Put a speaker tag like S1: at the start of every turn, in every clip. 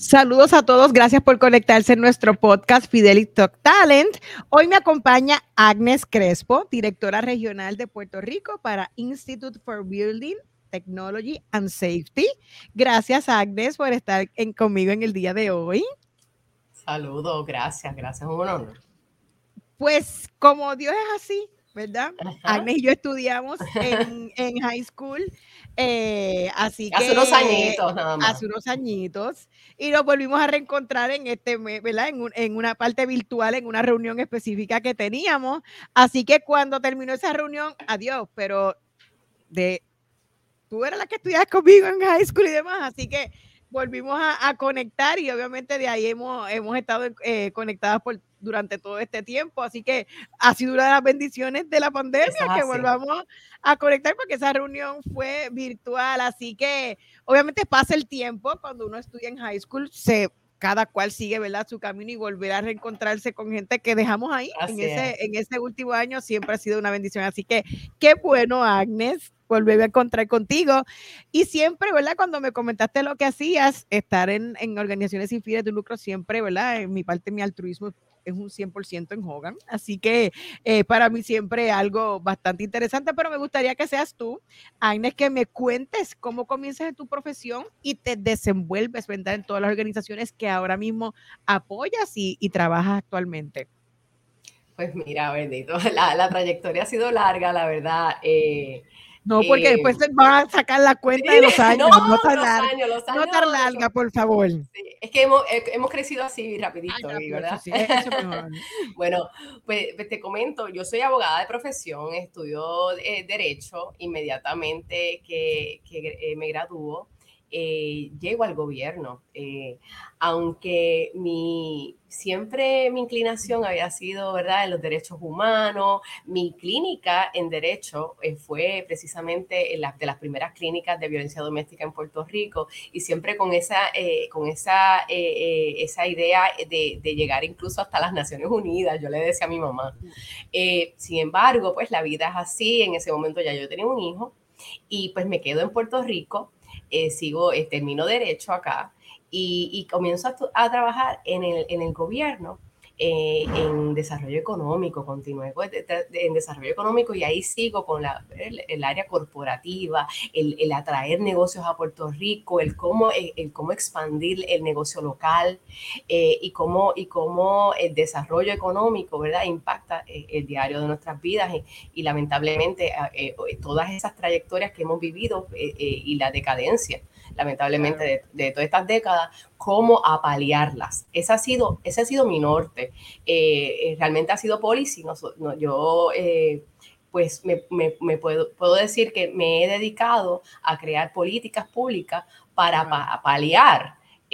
S1: Saludos a todos, gracias por conectarse en nuestro podcast Fidelity Talk Talent. Hoy me acompaña Agnes Crespo, directora regional de Puerto Rico para Institute for Building Technology and Safety. Gracias, Agnes, por estar conmigo en el día de hoy.
S2: Saludos, gracias, un honor.
S1: Pues como Dios es así, ¿verdad? Ajá. Agnes y yo estudiamos en high school, así
S2: hace
S1: que
S2: unos añitos nada más.
S1: Hace unos añitos, y nos volvimos a reencontrar en este mes, ¿verdad? En una parte virtual, en una reunión específica que teníamos, así que cuando terminó esa reunión, adiós, pero tú eras la que estudiabas conmigo en high school y demás, así que volvimos a conectar y obviamente de ahí hemos estado conectadas durante todo este tiempo, así que ha sido una de las bendiciones de la pandemia que volvamos a conectar porque esa reunión fue virtual, así que obviamente pasa el tiempo cuando uno estudia en high school, cada cual sigue, ¿verdad?, su camino y volver a reencontrarse con gente que dejamos ahí en ese último año siempre ha sido una bendición, así que qué bueno, Agnes, volver a encontrar contigo. Y siempre, ¿verdad? Cuando me comentaste lo que hacías, estar en organizaciones sin fines de lucro, siempre, ¿verdad? En mi parte, mi altruismo es un 100% en Hogan. Así que para mí siempre algo bastante interesante, pero me gustaría que seas tú, Agnes, que me cuentes cómo comienzas en tu profesión y te desenvuelves, ¿verdad?, en todas las organizaciones que ahora mismo apoyas y trabajas actualmente.
S2: Pues mira, bendito, la trayectoria ha sido larga, la verdad.
S1: No, porque después van a sacar la cuenta de los años. No tan larga, por favor.
S2: Sí, es que hemos crecido así rapidito, ¿verdad?
S1: Sí, eso es mejor.
S2: Bueno, pues te comento, yo soy abogada de profesión, estudio Derecho inmediatamente que me graduó. Llego al gobierno, aunque siempre mi inclinación había sido, ¿verdad?, en los derechos humanos. Mi clínica en derecho fue precisamente de las primeras clínicas de violencia doméstica en Puerto Rico, y siempre con esa idea de llegar incluso hasta las Naciones Unidas. Yo le decía a mi mamá. Sin embargo, pues la vida es así. En ese momento ya yo tenía un hijo y pues me quedo en Puerto Rico. Termino derecho acá y comienzo a trabajar en el gobierno, en desarrollo económico. Continué en desarrollo económico y ahí sigo con el área corporativa, el atraer negocios a Puerto Rico, el cómo expandir el negocio local, y cómo el desarrollo económico, ¿verdad?, impacta el diario de nuestras vidas y lamentablemente todas esas trayectorias que hemos vivido y la decadencia, lamentablemente, de todas estas décadas, cómo apalearlas. Ese ha sido mi norte. Realmente ha sido policy. Yo pues me puedo decir que me he dedicado a crear políticas públicas para paliar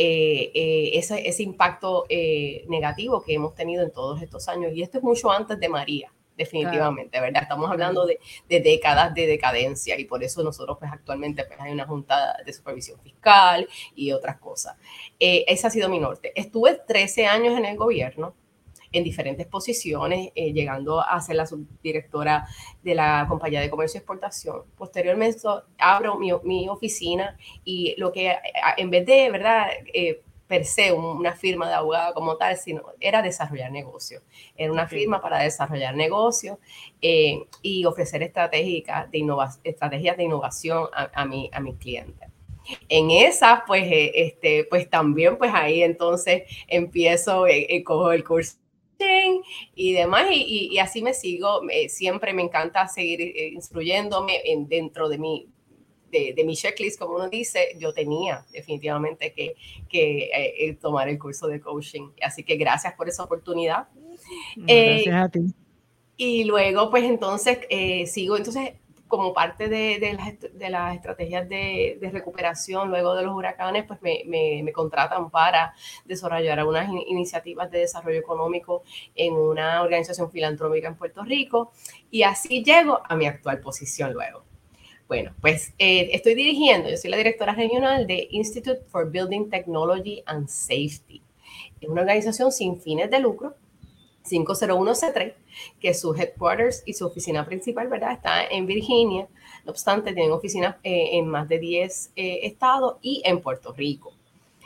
S2: ese impacto negativo que hemos tenido en todos estos años. Y esto es mucho antes de María, definitivamente, ¿verdad? Estamos hablando de décadas de decadencia, y por eso nosotros pues actualmente pues hay una junta de supervisión fiscal y otras cosas. Ese ha sido mi norte. Estuve 13 años en el gobierno, en diferentes posiciones, llegando a ser la subdirectora de la Compañía de Comercio y Exportación. Posteriormente abro mi oficina, y lo que en vez de, ¿verdad?, per se una firma de abogada como tal, sino era desarrollar negocios. Era una firma para desarrollar negocios y ofrecer estrategias de innovación a mis clientes. En esa, pues también, pues ahí entonces empiezo, cojo el curso y demás, y así me sigo. Siempre me encanta seguir instruyéndome dentro de mi checklist, como uno dice. Yo tenía definitivamente que tomar el curso de coaching, así que gracias por esa oportunidad.
S1: Gracias a ti.
S2: Y luego, pues entonces sigo como parte de las estrategias de recuperación luego de los huracanes. Pues me contratan para desarrollar algunas iniciativas de desarrollo económico en una organización filantrópica en Puerto Rico, y así llego a mi actual posición luego. Bueno, pues yo soy la directora regional de Institute for Building Technology and Safety. Es una organización sin fines de lucro, 501c3, que su headquarters y su oficina principal, ¿verdad?, está en Virginia. No obstante, tienen oficinas en más de 10 estados y en Puerto Rico.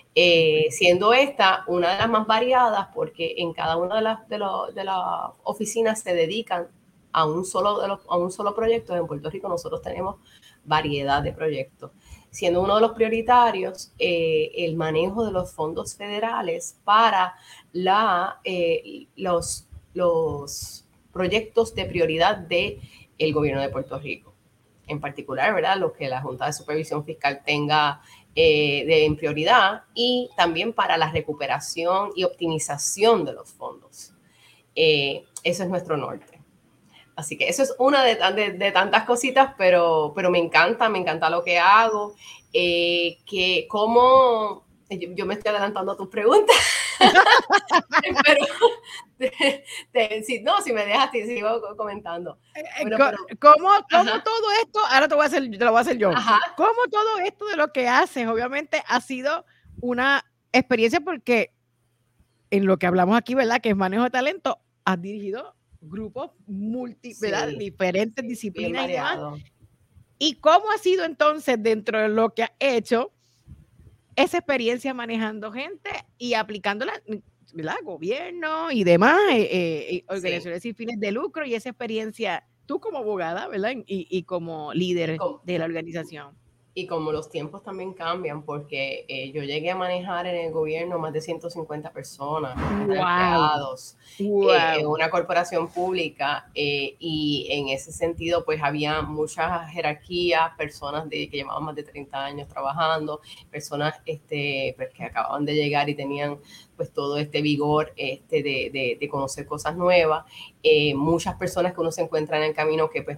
S2: siendo esta una de las más variadas porque en cada una de las oficinas se dedican a un solo proyecto. En Puerto Rico nosotros tenemos variedad de proyectos, siendo uno de los prioritarios el manejo de los fondos federales para los proyectos de prioridad del gobierno de Puerto Rico. En particular, ¿verdad? Lo que la Junta de Supervisión Fiscal tenga en prioridad, y también para la recuperación y optimización de los fondos. Eso es nuestro norte. Así que eso es una de tantas cositas, pero me encanta lo que hago. Que como yo me estoy adelantando a tus preguntas. Pero si me dejas, te sigo comentando.
S1: Bueno, ¿Cómo todo esto? Ahora te lo voy a hacer yo. Ajá. ¿Cómo todo esto de lo que haces, obviamente, ha sido una experiencia? Porque en lo que hablamos aquí, ¿verdad? Que es manejo de talento, has dirigido grupos ¿verdad? Diferentes disciplinas y demás. ¿Y cómo ha sido entonces, dentro de lo que has hecho, esa experiencia manejando gente y aplicándola, ¿verdad? Gobierno y demás, organizaciones sin fines de lucro, y esa experiencia, tú como abogada, ¿verdad? Y como líder de la organización?
S2: Y como los tiempos también cambian, porque yo llegué a manejar en el gobierno más de 150 personas, empleados, en una corporación pública, y en ese sentido pues había mucha jerarquía, personas que llevaban más de 30 años trabajando, personas pues, que acababan de llegar y tenían pues todo este vigor de conocer cosas nuevas, muchas personas que uno se encuentra en el camino que pues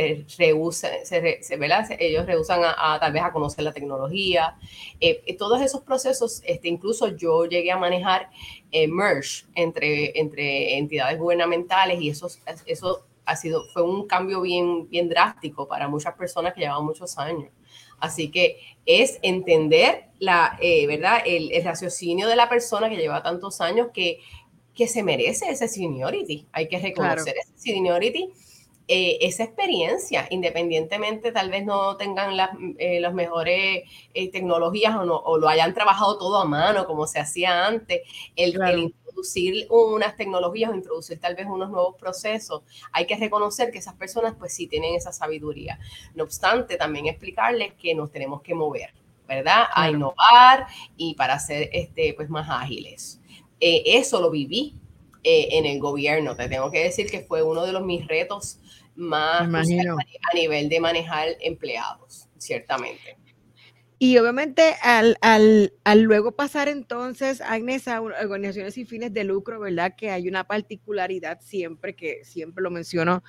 S2: ellos rehusan tal vez a conocer la tecnología. Todos esos procesos, incluso yo llegué a manejar merge entre entidades gubernamentales, y eso fue un cambio bien drástico para muchas personas que llevaban muchos años. Así que es entender ¿verdad? El raciocinio de la persona que lleva tantos años que se merece ese seniority. Hay que reconocer ese seniority. Esa experiencia, independientemente tal vez no tengan las mejores tecnologías o lo hayan trabajado todo a mano como se hacía antes, el introducir unas tecnologías o introducir tal vez unos nuevos procesos, hay que reconocer que esas personas pues sí tienen esa sabiduría. No obstante, también explicarles que nos tenemos que mover, ¿verdad? A innovar y para ser pues más ágiles. Eso lo viví en el gobierno. Te tengo que decir que fue uno de mis retos más a nivel de manejar empleados, ciertamente.
S1: Y obviamente al luego pasar entonces, Agnes, a organizaciones sin fines de lucro, ¿verdad? Que hay una particularidad siempre, que siempre lo menciono,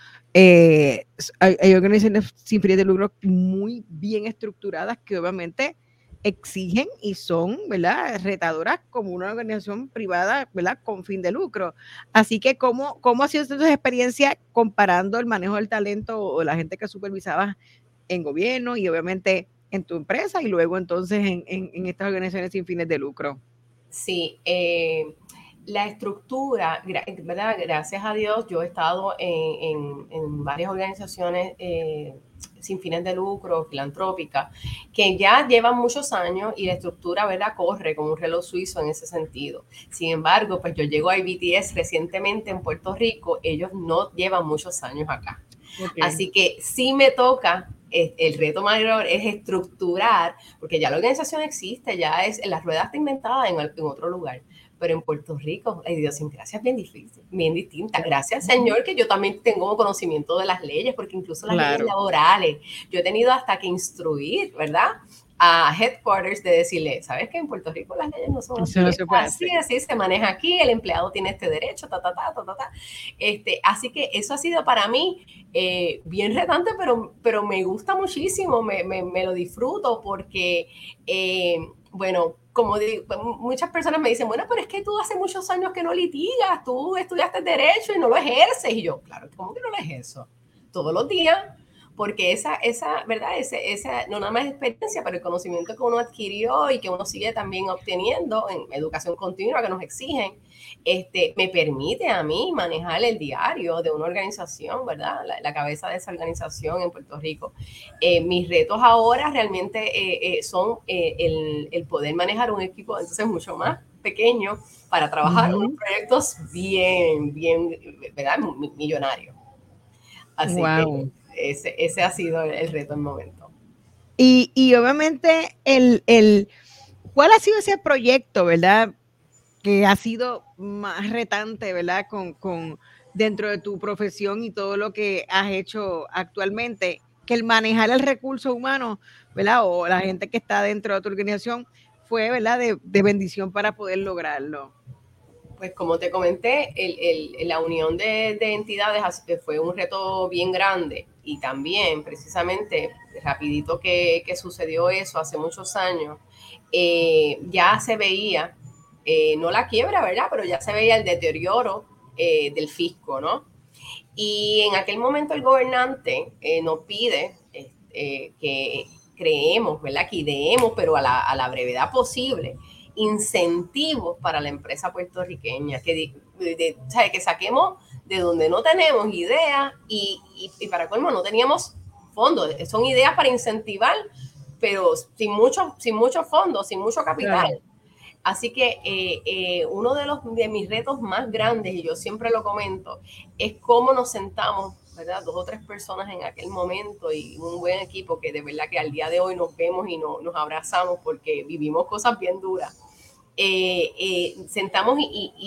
S1: hay organizaciones sin fines de lucro muy bien estructuradas que obviamente exigen y son, ¿verdad? Retadoras como una organización privada, ¿verdad? Con fin de lucro. Así que, ¿cómo ha sido tu experiencia comparando el manejo del talento o la gente que supervisaba en gobierno y obviamente en tu empresa y luego entonces en estas organizaciones sin fines de lucro?
S2: Sí, la estructura, ¿verdad? Gracias a Dios, yo he estado en varias organizaciones sin fines de lucro, filantrópicas, que ya llevan muchos años y la estructura, ¿verdad?, corre como un reloj suizo en ese sentido. Sin embargo, pues yo llego a IBTS recientemente en Puerto Rico, ellos no llevan muchos años acá. Así que sí me toca, el reto mayor es estructurar, porque ya la organización existe, la rueda está inventada en otro lugar, pero en Puerto Rico la idiosincrasia es bien difícil, bien distinta. Gracias, Señor, que yo también tengo conocimiento de las leyes, porque incluso las leyes laborales, yo he tenido hasta que instruir, ¿verdad?, a headquarters de decirle, ¿sabes qué? En Puerto Rico las leyes no son así, así se maneja aquí, el empleado tiene este derecho, así que eso ha sido para mí bien retante, pero me gusta muchísimo, me lo disfruto porque, bueno, como digo, muchas personas me dicen, bueno, pero es que tú hace muchos años que no litigas, tú estudiaste derecho y no lo ejerces. Y yo, claro, ¿cómo que no lo ejerzo? Todos los días, porque esa ¿verdad? Esa no nada más experiencia, pero el conocimiento que uno adquirió y que uno sigue también obteniendo en educación continua que nos exigen, me permite a mí manejar el diario de una organización, ¿verdad? La cabeza de esa organización en Puerto Rico. Mis retos ahora realmente son el poder manejar un equipo entonces mucho más pequeño para trabajar unos proyectos bien, ¿verdad? Millonarios. Así que ese ha sido el reto en el momento.
S1: Y obviamente, ¿cuál ha sido ese proyecto, verdad? Que ha sido más retante, ¿verdad? Con dentro de tu profesión y todo lo que has hecho actualmente, que el manejar el recurso humano, ¿verdad? O la gente que está dentro de tu organización fue, ¿verdad? De bendición para poder lograrlo.
S2: Pues como te comenté, la unión de entidades fue un reto bien grande y también precisamente rapidito que sucedió eso hace muchos años, ya se veía, no la quiebra, ¿verdad? Pero ya se veía el deterioro del fisco, ¿no? Y en aquel momento el gobernante nos pide que creemos, ¿verdad? Que ideemos, pero a la brevedad posible, incentivos para la empresa puertorriqueña, ¿sabe? Que saquemos de donde no tenemos ideas y para colmo no teníamos fondos, son ideas para incentivar, pero sin muchos fondos, sin mucho capital. Claro. Así que uno de mis retos más grandes, y yo siempre lo comento, es cómo nos sentamos, ¿verdad? 2 o 3 personas en aquel momento y un buen equipo que de verdad que al día de hoy nos vemos y nos abrazamos porque vivimos cosas bien duras. Sentamos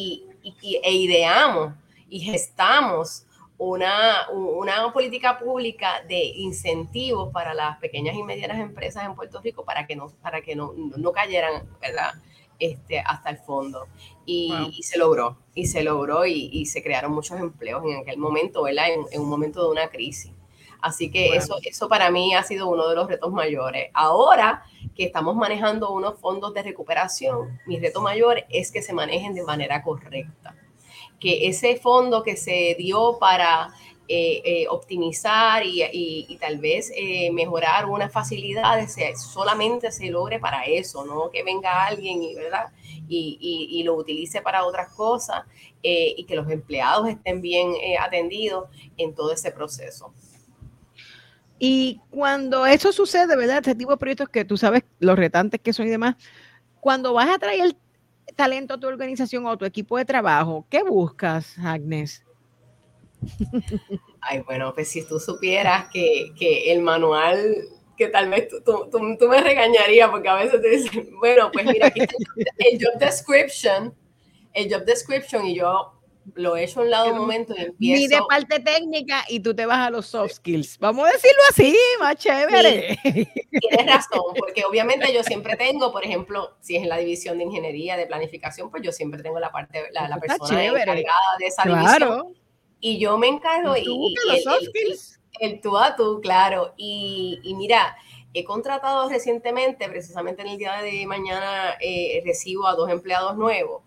S2: e ideamos y gestamos una política pública de incentivos para las pequeñas y medianas empresas en Puerto Rico para que no cayeran, ¿verdad? Hasta el fondo. Y se logró y se crearon muchos empleos en aquel momento, ¿verdad? En un momento de una crisis. Así que eso para mí ha sido uno de los retos mayores. Ahora que estamos manejando unos fondos de recuperación, mi reto mayor es que se manejen de manera correcta. Que ese fondo que se dio para optimizar y tal vez mejorar unas facilidades solamente se logre para eso, no que venga alguien ¿verdad? Y lo utilice para otras cosas y que los empleados estén bien atendidos en todo ese proceso.
S1: Y cuando eso sucede, ¿verdad? Este tipo de proyectos que tú sabes, los retantes que son y demás, cuando vas a traer talento a tu organización o a tu equipo de trabajo, ¿qué buscas, Agnes?
S2: Ay, bueno, pues si tú supieras que el manual, que tal vez tú me regañarías porque a veces te dicen, bueno, pues mira, aquí está el job description y yo lo he hecho a un lado un momento y empiezo.
S1: Ni de parte técnica y tú te vas a los soft skills. Vamos a decirlo así, más chévere.
S2: Sí, tienes razón, porque obviamente yo siempre tengo, por ejemplo, si es en la división de ingeniería, de planificación, pues yo siempre tengo la persona encargada de esa división. Y yo me encargo el tú a tú, claro. Y mira, he contratado recientemente, precisamente en el día de mañana, recibo a 2 empleados nuevos.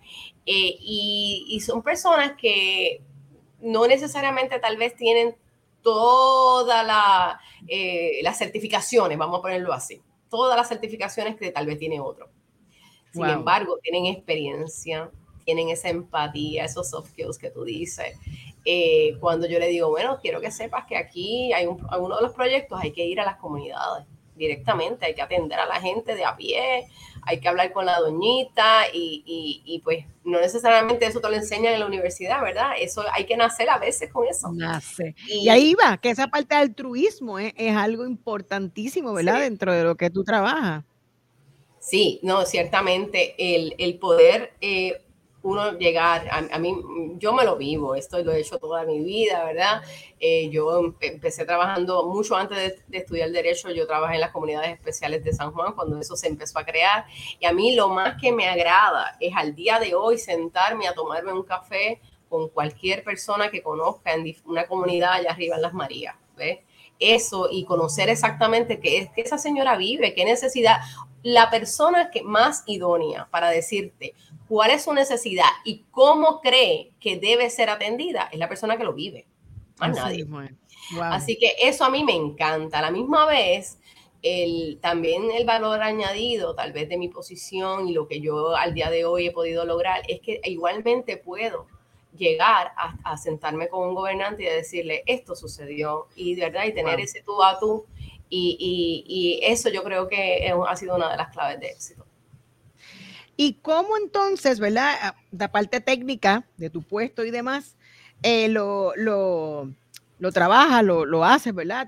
S2: Y son personas que no necesariamente tal vez tienen todas las certificaciones, vamos a ponerlo así, todas las certificaciones que tal vez tiene otro. Sin embargo, tienen experiencia, tienen esa empatía, esos soft skills que tú dices. Cuando yo le digo, bueno, quiero que sepas que aquí hay algunos de los proyectos, hay que ir a las comunidades directamente, hay que atender a la gente de a pie, hay que hablar con la doñita y pues no necesariamente eso te lo enseñan en la universidad, ¿verdad? Eso hay que nacer a veces con eso.
S1: Nace. Y ahí va, que esa parte de altruismo es algo importantísimo, ¿verdad? Sí. Dentro de lo que tú trabajas.
S2: Sí, no, ciertamente el poder uno llegar, a mí, yo me lo vivo, esto lo he hecho toda mi vida, ¿verdad? Yo empecé trabajando mucho antes de estudiar Derecho, yo trabajé en las comunidades especiales de San Juan cuando eso se empezó a crear, y a mí lo más que me agrada es al día de hoy sentarme a tomarme un café con cualquier persona que conozca en una comunidad allá arriba en Las Marías, ¿ves? Eso y conocer exactamente qué es que esa señora vive, qué necesidad. La persona que más idónea para decirte cuál es su necesidad y cómo cree que debe ser atendida es la persona que lo vive. más
S1: Así
S2: nadie.
S1: mismo es. Wow.
S2: Así que eso a mí me encanta. A la misma vez, también el valor añadido, tal vez de mi posición y lo que yo al día de hoy he podido lograr, es que igualmente puedo llegar a sentarme con un gobernante y decirle, esto sucedió, y de verdad, y tener ese tú a tú, y eso yo creo que ha sido una de las claves de éxito.
S1: ¿Y cómo entonces, verdad, la parte técnica de tu puesto y demás, lo trabajas, lo haces, ¿verdad?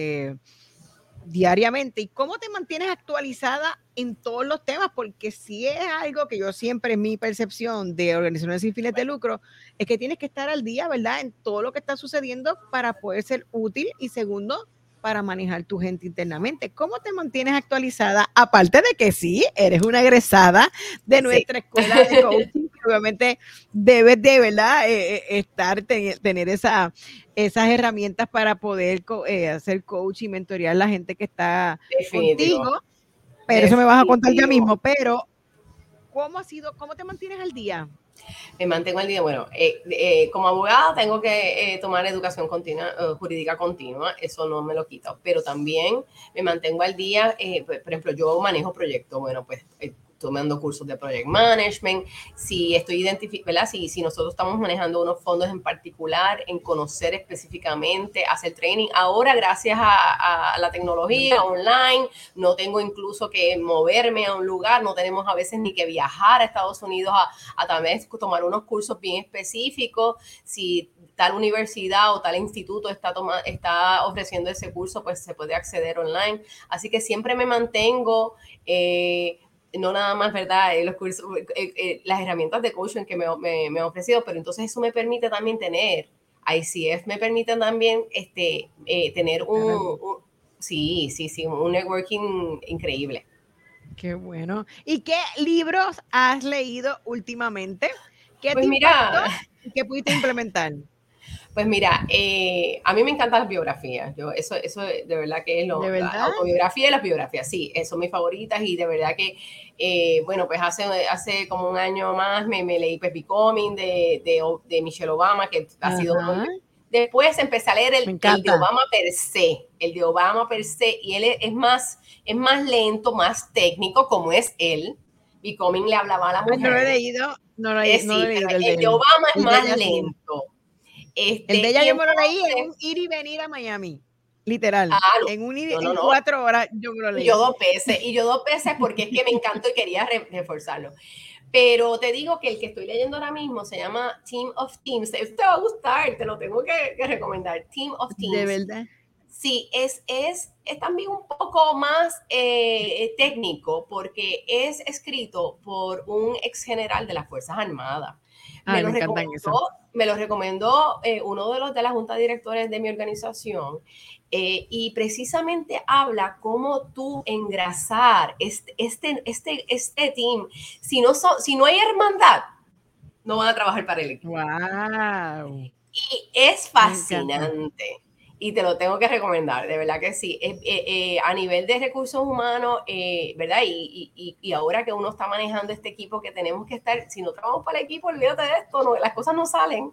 S1: Diariamente? ¿Y cómo te mantienes actualizada en todos los temas? Porque si es algo que yo siempre, mi percepción de organizaciones sin fines de lucro, es que tienes que estar al día, ¿verdad? En todo lo que está sucediendo para poder ser útil y segundo, para manejar tu gente internamente. ¿Cómo te mantienes actualizada? Aparte de que sí, eres una egresada de nuestra escuela de coaching, que obviamente debes de, ¿verdad? Tener esas herramientas para poder hacer coach y mentorear a la gente que está
S2: Definitivo.
S1: contigo. Pero eso me vas a contar ya mismo. Pero, ¿cómo te mantienes al día?
S2: Me mantengo al día. Bueno, como abogada tengo que tomar educación continua, jurídica continua, eso no me lo quito, pero también me mantengo al día. Por ejemplo, yo manejo proyectos, bueno, pues tomando cursos de project management, si estoy ¿verdad? Si nosotros estamos manejando unos fondos en particular, en conocer específicamente, hacer training. Ahora, gracias a la tecnología online, no tengo incluso que moverme a un lugar, no tenemos a veces ni que viajar a Estados Unidos a también tomar unos cursos bien específicos. Si tal universidad o tal instituto está ofreciendo ese curso, pues se puede acceder online. Así que siempre me mantengo no nada más, ¿verdad? Los cursos, las herramientas de coaching que me han ofrecido, pero entonces eso me permite también tener, ICF me permite también tener un networking increíble.
S1: Qué bueno. ¿Y qué libros has leído últimamente? ¿Qué
S2: pues
S1: te
S2: mira,
S1: impactó y qué pudiste implementar?
S2: Pues mira, a mí me encantan las biografías. Eso de verdad que es la autobiografía y las biografías. Sí, son mis favoritas y de verdad que, bueno, pues hace como un año más me leí pues Becoming de Michelle Obama, que ha sido uno. Después empecé a leer el de Obama per se, y él es más lento, más técnico, como es él. Becoming le hablaba a la mujer.
S1: No lo he leído,
S2: el de Obama es más lento.
S1: El de ella yo me lo leí en un ir y venir a Miami, literal. En un ir, en 4 horas yo me lo leí.
S2: Y yo 2 veces porque es que me encantó y quería reforzarlo. Pero te digo que el que estoy leyendo ahora mismo se llama Team of Teams. Te va a gustar, te lo tengo que recomendar. Team of Teams.
S1: ¿De verdad?
S2: Sí, es también un poco más técnico porque es escrito por un ex general de las Fuerzas Armadas. Me lo recomendó uno de la junta de directores de mi organización y precisamente habla cómo tú engrasar este team. Si no hay hermandad, no van a trabajar para el equipo.
S1: ¡Wow!
S2: Y es fascinante. Y te lo tengo que recomendar, de verdad que sí. A nivel de recursos humanos, ¿verdad? Y ahora que uno está manejando este equipo que tenemos que estar, si no trabajamos para el equipo, olvídate de esto, no, las cosas no salen.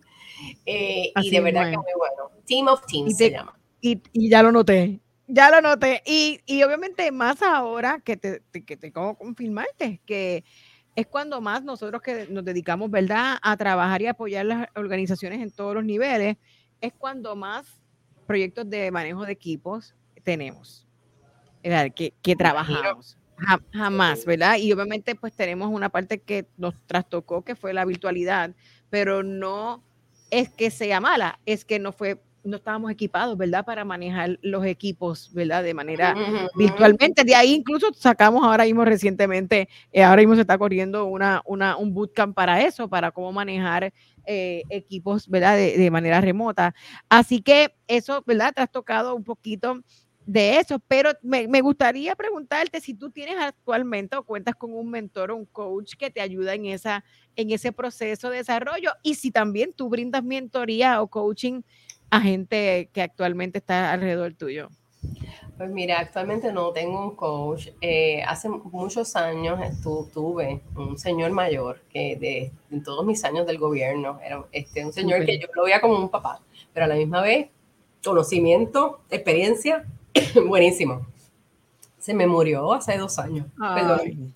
S2: Y de verdad que muy bueno. Team of Teams se llama.
S1: Y ya lo noté. Ya lo noté. Y obviamente más ahora que tengo que confirmarte que es cuando más nosotros que nos dedicamos, ¿verdad?, a trabajar y apoyar las organizaciones en todos los niveles, es cuando más proyectos de manejo de equipos tenemos, ¿verdad?, que trabajamos. Jamás, ¿verdad? Y obviamente pues tenemos una parte que nos trastocó, que fue la virtualidad, pero no es que sea mala, es que no estábamos equipados, ¿verdad?, para manejar los equipos, ¿verdad?, de manera virtualmente. De ahí incluso sacamos ahora mismo recientemente, ahora mismo se está corriendo un bootcamp para eso, para cómo manejar equipos, ¿verdad?, de manera remota. Así que eso, ¿verdad?, te has tocado un poquito de eso, pero me gustaría preguntarte si tú tienes actualmente o cuentas con un mentor o un coach que te ayuda en ese proceso de desarrollo y si también tú brindas mentoría o coaching a gente que actualmente está alrededor tuyo.
S2: Pues mira, actualmente no tengo un coach. Hace muchos años tuve un señor mayor que en todos mis años del gobierno era un señor que yo lo veía como un papá, pero a la misma vez conocimiento, experiencia, buenísimo. Se me murió hace 2 años, perdón.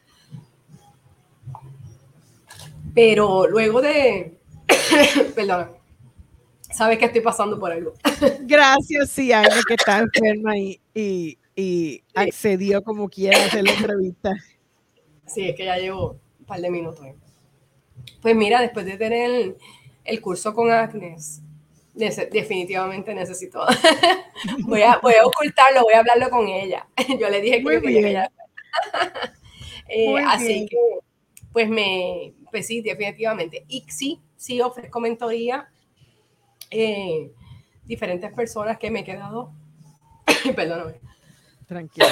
S2: Pero luego de, perdón, sabes que estoy pasando por algo.
S1: Gracias, sí, Agnes, que está enferma y accedió como quiera a hacer la entrevista.
S2: Sí, es que ya llevo un par de minutos. Pues mira, después de tener el curso con Agnes, definitivamente necesito. voy a ocultarlo, voy a hablarlo con ella. Yo le dije que yo quería que ella. Así que, pues sí, definitivamente. Y sí ofrezco mentoría. Diferentes personas que me he quedado, perdóname.
S1: Tranquilo.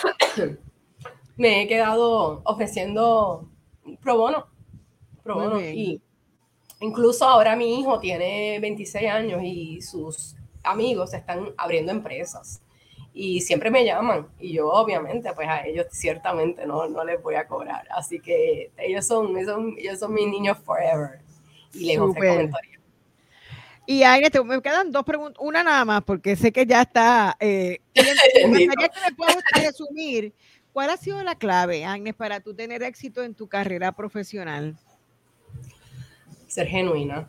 S2: Me he quedado ofreciendo pro bono. Y incluso ahora mi hijo tiene 26 años y sus amigos están abriendo empresas y siempre me llaman y yo obviamente pues a ellos ciertamente no les voy a cobrar, así que ellos son mis niños forever y les ofrezco mentoría.
S1: Y Agnes, me quedan 2 preguntas, una nada más, porque sé que ya está. Me gustaría que me puedas resumir cuál ha sido la clave, Agnes, para tú tener éxito en tu carrera profesional.
S2: Ser genuina.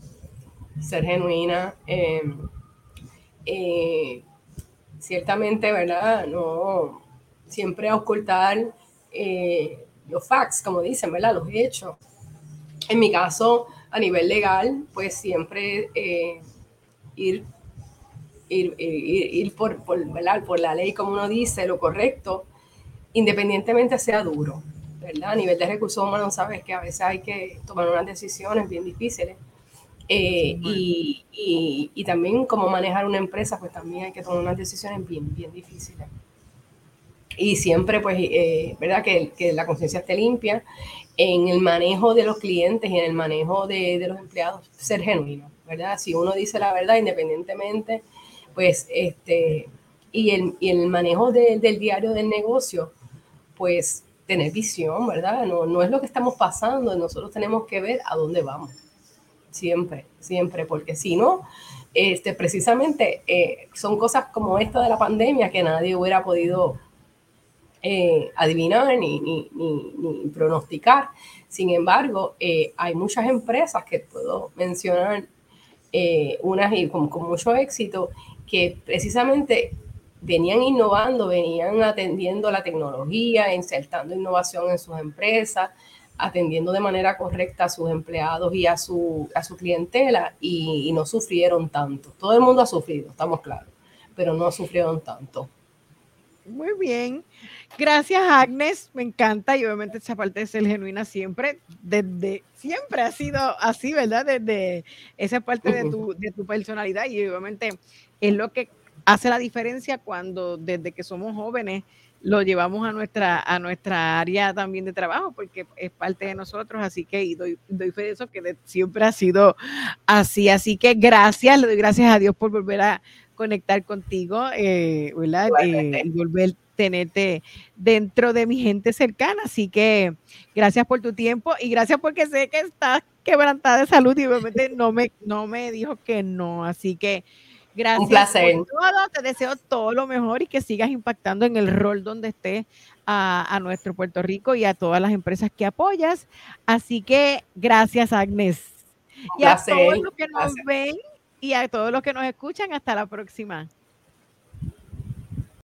S2: Ciertamente, ¿verdad? No siempre ocultar los facts, como dicen, ¿verdad? Los hechos. En mi caso, a nivel legal, pues siempre ir ¿verdad? Por la ley, como uno dice, lo correcto, independientemente sea duro, ¿verdad? A nivel de recursos humanos, sabes que a veces hay que tomar unas decisiones bien difíciles. Y también como manejar una empresa, pues también hay que tomar unas decisiones bien difíciles. Y siempre, pues, ¿verdad? Que la conciencia esté limpia en el manejo de los clientes y en el manejo de los empleados, ser genuino, ¿verdad? Si uno dice la verdad, independientemente, pues, y el manejo del diario del negocio, pues, tener visión, ¿verdad? No es lo que estamos pasando, nosotros tenemos que ver a dónde vamos. Siempre, porque si no, precisamente son cosas como esta de la pandemia que nadie hubiera podido adivinar ni pronosticar. Sin embargo, hay muchas empresas que puedo mencionar, unas y con mucho éxito, que precisamente venían innovando, venían atendiendo la tecnología, insertando innovación en sus empresas, atendiendo de manera correcta a sus empleados y a su clientela y no sufrieron tanto. Todo el mundo ha sufrido, estamos claros, pero no sufrieron tanto.
S1: Muy bien. Gracias, Agnes. Me encanta y obviamente esa parte de ser genuina siempre, siempre ha sido así, ¿verdad? Desde esa parte de tu personalidad y obviamente es lo que hace la diferencia cuando desde que somos jóvenes lo llevamos a nuestra área también de trabajo porque es parte de nosotros, así que doy fe de eso que siempre ha sido así. Así que gracias, le doy gracias a Dios por volver a conectar contigo, ¿verdad? Y volver a tenerte dentro de mi gente cercana. Así que gracias por tu tiempo y gracias porque sé que estás quebrantada de salud y obviamente no me dijo que no. Así que gracias.
S2: Un placer.
S1: Por todo, te deseo todo lo mejor y que sigas impactando en el rol donde estés a nuestro Puerto Rico y a todas las empresas que apoyas. Así que gracias, Agnes.
S2: Un placer.
S1: A todos los que nos ven y a todos los que nos escuchan, hasta la próxima.